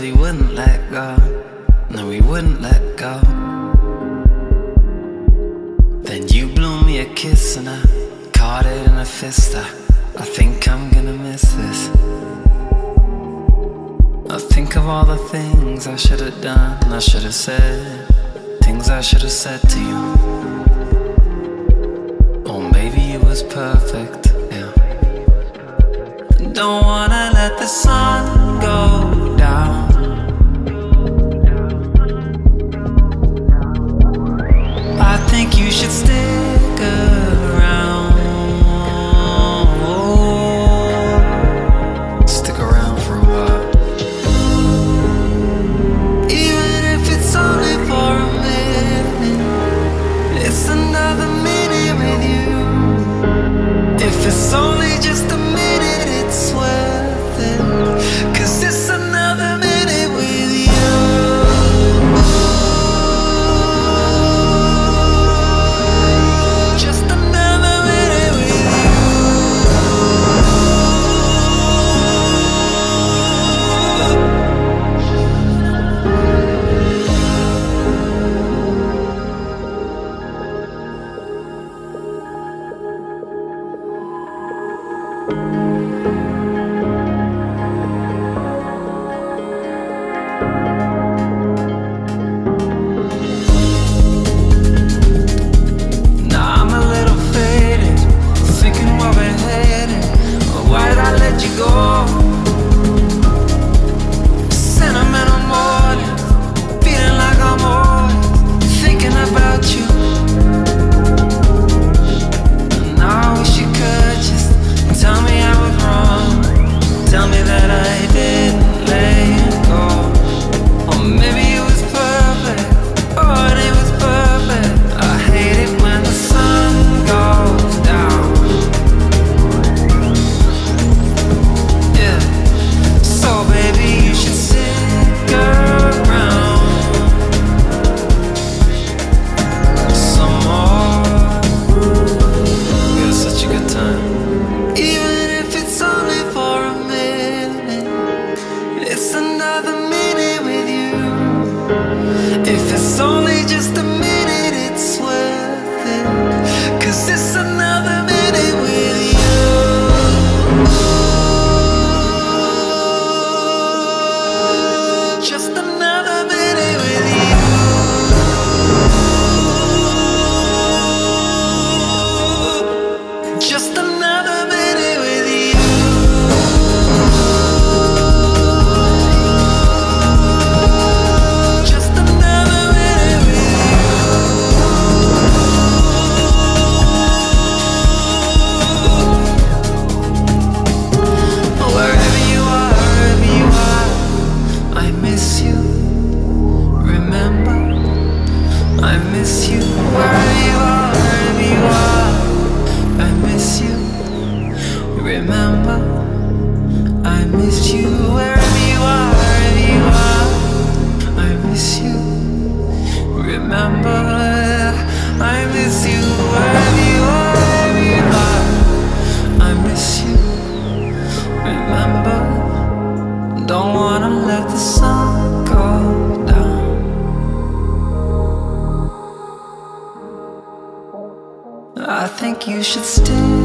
we wouldn't let go. No, we wouldn't let go. Then you blew me a kiss and I caught it in a fist. I think I'm gonna miss this. I think of all the things I should have done, I should have said, things I should have said to you. Or maybe it was perfect, yeah. Don't wanna let the sun go down. I think you should stick around. Stick around for a while. Even if it's only for a minute, it's another minute with you. If it's only just a minute, it's worth it. 'Cause it's another minute with you. Just another minute with you. Now I'm a little faded, thinking where we're headed. Why'd I let you go? Sentimental morning, feeling like I'm always thinking about you. And I wish you could just tell me I was wrong. Tell me that I didn't let it go. Or maybe it was perfect. Oh, it was perfect. I hate it when the sun goes down. Yeah. So baby, you should stick around some more. We had such a good time. Even if it's only for a minute, it's another minute with you. If it's only just a minute, it's worth it. 'Cause it's another minute with you. Just another minute with you. Just another minute with you. Just another minute with you. Wherever you are, I miss you. Remember, I miss you. Wherever you are, I miss you. Remember, I miss you. Wherever you are, I miss you. Remember, I miss you. Wherever you are, I miss you. Remember, don't wanna let the sun go down. I think you should stay